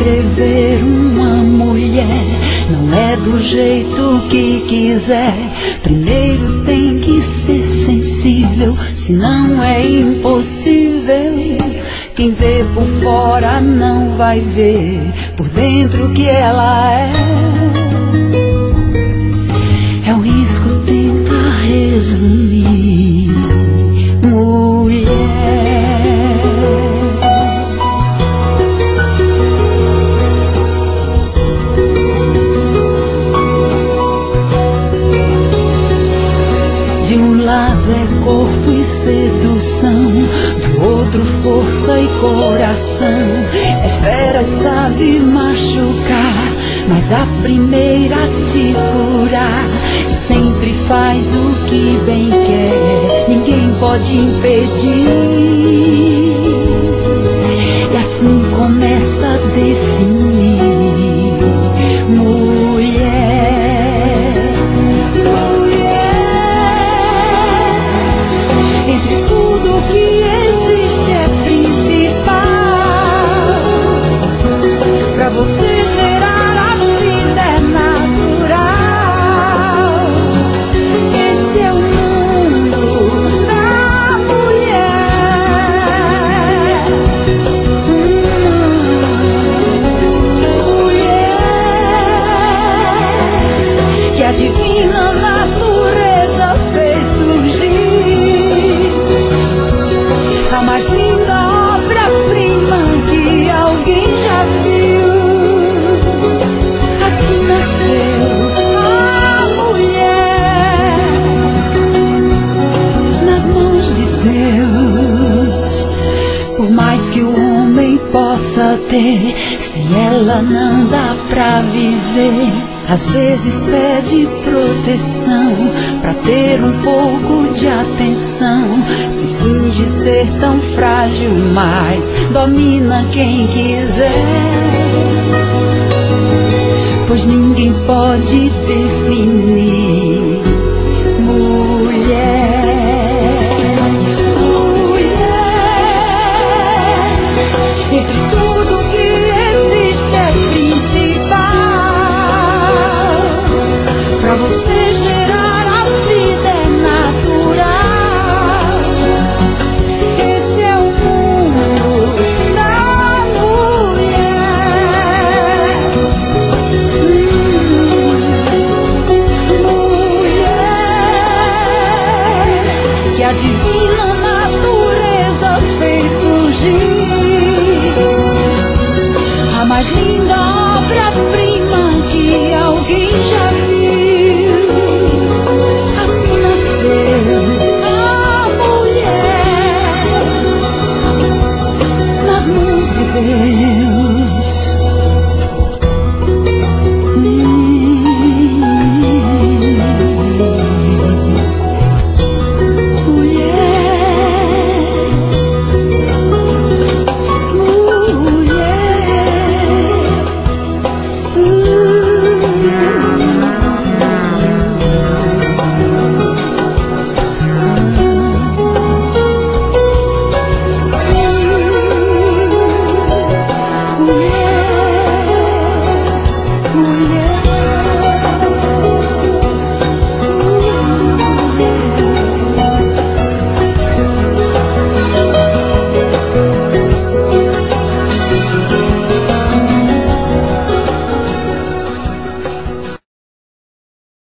descrever uma mulher não é do jeito que quiser. Primeiro tem que ser sensível, senão é impossível. Quem vê por fora não vai ver por dentro o que ela é. É um risco tentar resumir mulher. De um lado é corpo e sedução, do outro força e coração. É fera e sabe machucar, mas a primeira te curar. Sempre faz o que bem quer, ninguém pode impedir. E assim começa a definir mulher. Entre tudo que existe é principal. Pra você gerar a vida é natural. Esse é o mundo da mulher. Mulher que a divina natureza fez surgir, a mais linda obra-prima que alguém já viu. Assim nasceu a mulher, nas mãos de Deus. Por mais que o homem possa ter, sem ela não dá pra viver. Às vezes pede proteção pra ter um pouco de atenção. Se finge ser tão frágil, mas domina quem quiser. Pois ninguém pode definir mulher. Mulher, entre tudo que existe é principal. Pra você gerar a vida é natural. Esse é o mundo da mulher. Mulher que a divina natureza fez surgir, a mais linda obra-prima que alguém já viu. Assim nasceu a mulher, nas mãos de Deus. Mulher.